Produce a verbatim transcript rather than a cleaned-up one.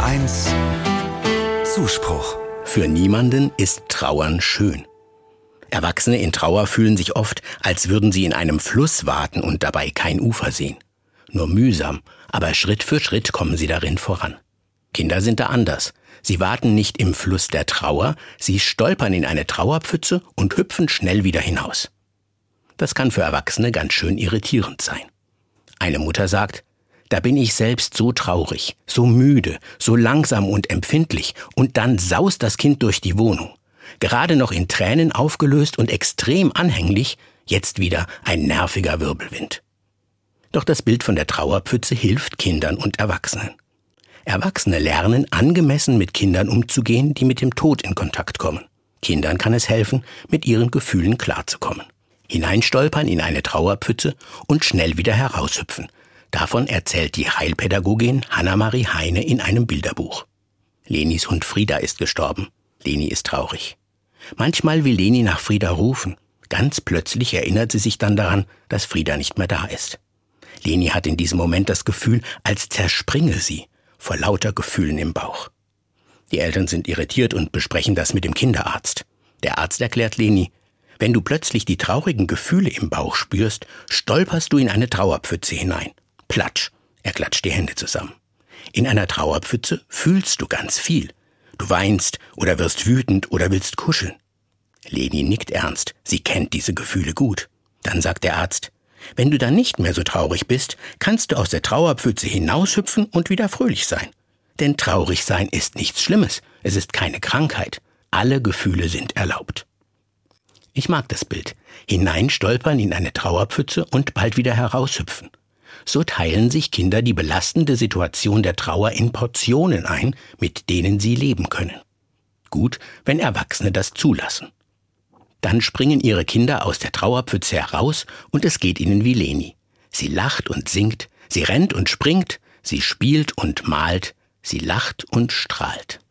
eins Zuspruch. Für niemanden ist Trauern schön. Erwachsene in Trauer fühlen sich oft, als würden sie in einem Fluss waten und dabei kein Ufer sehen. Nur mühsam, aber Schritt für Schritt kommen sie darin voran. Kinder sind da anders. Sie waten nicht im Fluss der Trauer, sie stolpern in eine Trauerpfütze und hüpfen schnell wieder hinaus. Das kann für Erwachsene ganz schön irritierend sein. Eine Mutter sagt, da bin ich selbst so traurig, so müde, so langsam und empfindlich, und dann saust das Kind durch die Wohnung. Gerade noch in Tränen aufgelöst und extrem anhänglich, jetzt wieder ein nerviger Wirbelwind. Doch das Bild von der Trauerpfütze hilft Kindern und Erwachsenen. Erwachsene lernen, angemessen mit Kindern umzugehen, die mit dem Tod in Kontakt kommen. Kindern kann es helfen, mit ihren Gefühlen klarzukommen. Hineinstolpern in eine Trauerpfütze und schnell wieder heraushüpfen. Davon erzählt die Heilpädagogin Hannamarie Heine in einem Bilderbuch. Lenis Hund Frieda ist gestorben. Leni ist traurig. Manchmal will Leni nach Frieda rufen. Ganz plötzlich erinnert sie sich dann daran, dass Frieda nicht mehr da ist. Leni hat in diesem Moment das Gefühl, als zerspringe sie vor lauter Gefühlen im Bauch. Die Eltern sind irritiert und besprechen das mit dem Kinderarzt. Der Arzt erklärt Leni, wenn du plötzlich die traurigen Gefühle im Bauch spürst, stolperst du in eine Trauerpfütze hinein. Platsch, er klatscht die Hände zusammen. In einer Trauerpfütze fühlst du ganz viel. Du weinst oder wirst wütend oder willst kuscheln. Leni nickt ernst, sie kennt diese Gefühle gut. Dann sagt der Arzt, wenn du dann nicht mehr so traurig bist, kannst du aus der Trauerpfütze hinaushüpfen und wieder fröhlich sein. Denn traurig sein ist nichts Schlimmes, es ist keine Krankheit. Alle Gefühle sind erlaubt. Ich mag das Bild. Hineinstolpern in eine Trauerpfütze und bald wieder heraushüpfen. So teilen sich Kinder die belastende Situation der Trauer in Portionen ein, mit denen sie leben können. Gut, wenn Erwachsene das zulassen. Dann springen ihre Kinder aus der Trauerpfütze heraus und es geht ihnen wie Leni. Sie lacht und singt, sie rennt und springt, sie spielt und malt, sie lacht und strahlt.